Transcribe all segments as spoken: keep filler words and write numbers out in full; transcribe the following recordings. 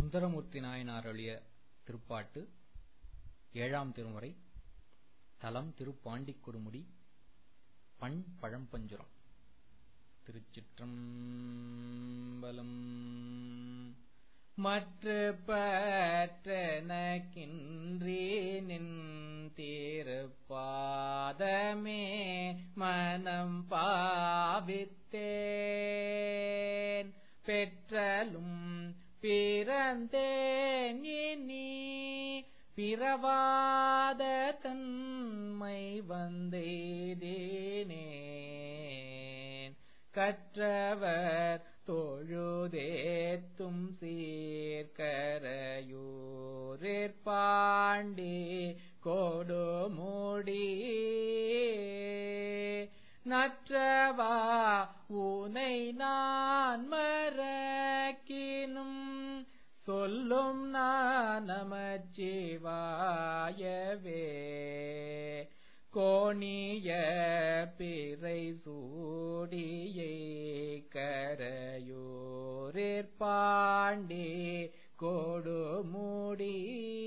சுந்தரமூர்த்தி நாயனார் அருளிய திருப்பாட்டு. ஏழாம் திருமுறை. தலம் திருப்பாண்டிக் கொடுமுடி. பண் பழம்பஞ்சுரம். திருச்சிற்றம்பலம். மற்று பற்றனக்கின்றீனின் திருப்பாதமே மனம் பாவித்தேன் பெற்றலும் பிறந்தேன் இனி பிறவாத தன்மை வந்தேனேன். கற்றவர் தொழுதேத்தும் சீர்கரையூரிற்பாண்டி கொடுமுடி நற்றவா உனை நான் மறக்கினும் சொல்லும் நான் நமச்சிவாயவே. கோணிய பிறை சூடியை கரையூரிற்பாண்டி கொடுமுடி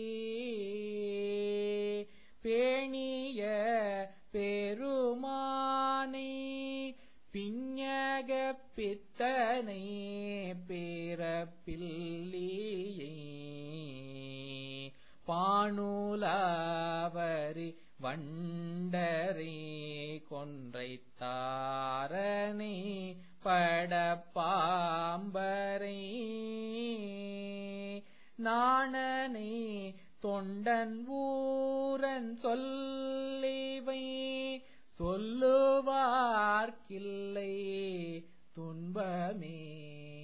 பேணிய பெருமானை பிஞக பித்தனை பிறப்பில்லியை பாணுலாவரி வண்டரை கொன்றைத்தாரனை படப்பாம்பரை நாணனை தொண்டன் ஊரன் சொல்லிவை சொல்லுவார்க்கில்லை துன்பமே.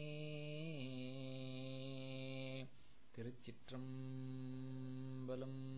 திருச்சிற்றம்பலம்.